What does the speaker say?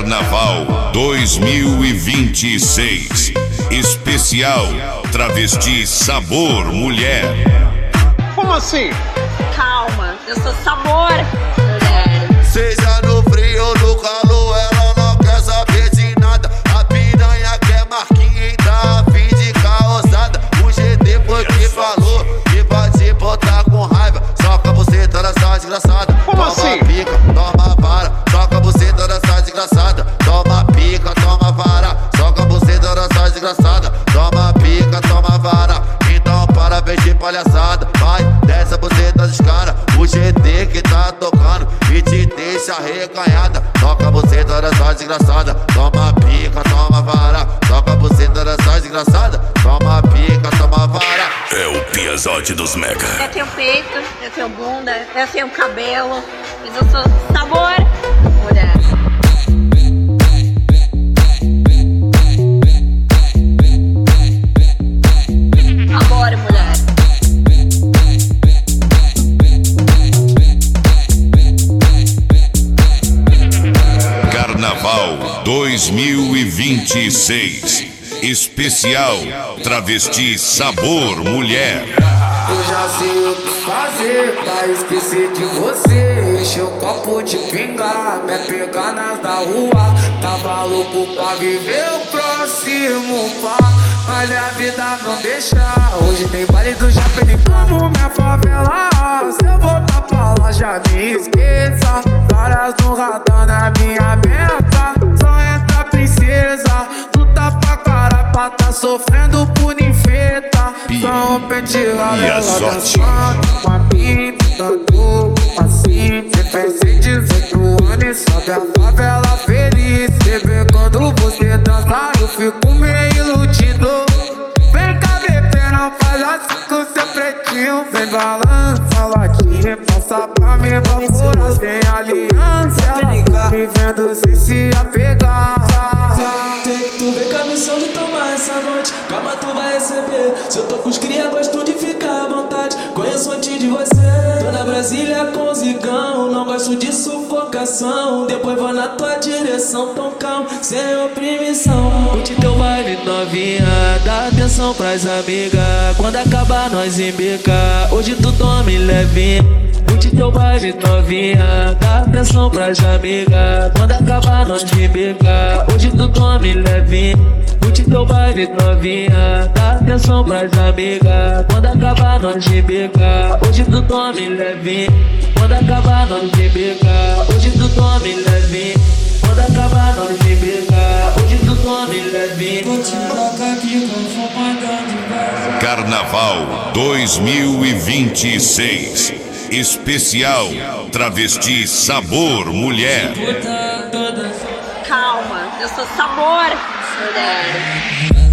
Carnaval 2026. Especial Travesti Sabor Mulher. Como assim? Calma, eu sou sabor, mulher. Seja no frio ou no calor, ela não quer saber de nada. A piranha quer marquinha e tá a fim de causada. O GT foi que falou que vai te botar com raiva. Soca você toda essa desgraçada. Como toma assim? Pica, toma vara. Soca você toda essa desgraçada. Toma pica, toma vara. Soca você toda essa desgraçada. Toma pica, toma vara. Então parabéns de palhaçada. Vai, desce a buceta dos cara. O GT que tá tocando e te deixa reganhada. Toca você toda essa desgraçada. Toma pica, toma vara. Toca você toda essa desgraçada. Toma pica, toma vara. É o Piazote dos Mega. Eu tenho peito, eu tenho bunda, eu tenho cabelo, mas eu sou sabor, mulher. Sabor, mulher. Carnaval 2026. Especial Travesti Sabor Mulher. Eu já sei o que fazer pra esquecer de você. Encher o copo de pinga, me pegar nas da rua. Tava louco pra viver o próximo par, mas a vida não deixa. Hoje tem baile do Japão, como minha favela. Se eu voltar pra lá já me esqueça. Várias no radar na minha meta. Só entra princesa, tu tá pra cara pra tá sofrendo por ninfeta. Só um pente rala, ela dançando uma pipa, dando assim. Cê fez 18 anos e sobe a favela feliz. Bebê, quando você dança eu fico meio iludido. Vem cá, bebê, não faz assim com seu pretinho. Vem balança, latinha, passa pra me procurar sem aliança. Me vendo sem se apegar. Tu vem com a missão de tomar essa noite. Calma, tu vai receber. Se eu tô com os cria, gosto de ficar à vontade. Conheço antes de você. Tô na Brasília com zigão. Não gosto de sufocação. Depois vou na tua direção, tão calmo, sem oprimição. Curte teu baile novinha, dá atenção pras amigas. Quando acabar nós embica. Hoje tu tome levinha. Curte teu baile novinha, dá atenção pras amigas. Quando acabar nós embica. Hoje tu tome levinha. Curte teu baile novinha, dá atenção pras amigas. Quando acabar nós embica. Hoje tu tome levinha. Quando acabar nós embica. Hoje tu tome levinha. Quando acabar nós embica. Hoje tu tome levinha. Vou te trocar aqui com fumagando. Carnaval 2026. Especial Travesti Sabor Mulher. Calma, eu sou sabor, mulher.